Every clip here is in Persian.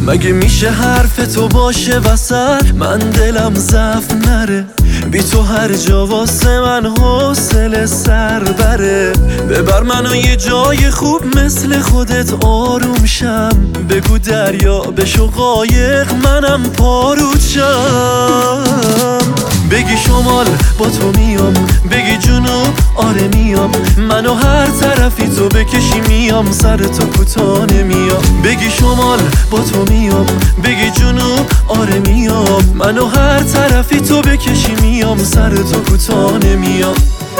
مگه میشه حرف تو باشه وسط من دلم ضعف نره؟ بی تو هر جا واسه من حوصله سر بره. ببر منو یه جای خوب مثل خودت آروم شم. بگو دریا بشو قایق منم پارود شم. بگی شمال با تو میام، بگی جنوب آره میام. منو هر طرفی تو بکشی میام، سر تو کوتاه نمیام. بگی شمال با تو میام، بگی جنوب آره میام. منو هر طرفی تو بکشی میام، سر تو کوتاه نمیام.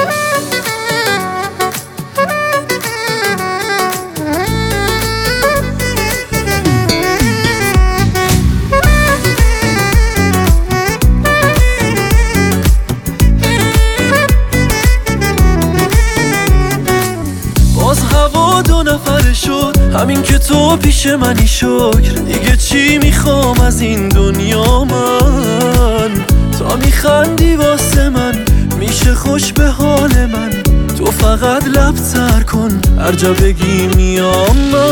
باز هوا دو نفره شد، همین که تو پیش منی شکر. دیگه چی میخوام از این دنیا من؟ تا میخندی واسه من میشه خوش به حال من. تو فقط لب تر کن هر جا بگی میام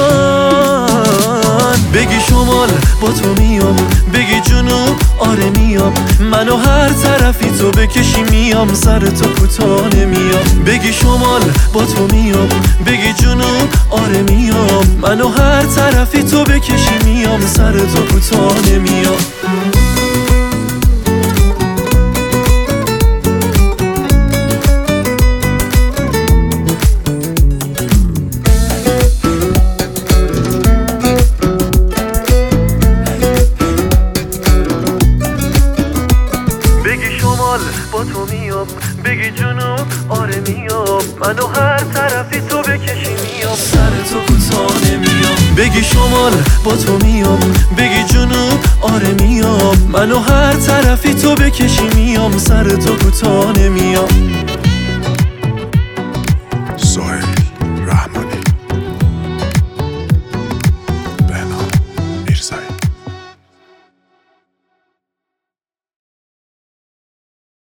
من. بگی شمال با تو میام، بگی جنوب آره میام. منو هر طرفی تو بکشی میام، سر تو کوتاه نمیام. بگی شمال با تو میام، بگی جنوب آره میام. منو هر طرفی تو بکشی میام، سر تو کوتاه نمیام. با تو میام، بگی جنوب آره میام. منو هر طرفی تو بکشی میام، سر تو کوتاه نمیام. بگی شمال با تو میام، بگی جنوب آره میام. منو هر طرفی تو بکشی میام، سر تو کوتاه نمیام.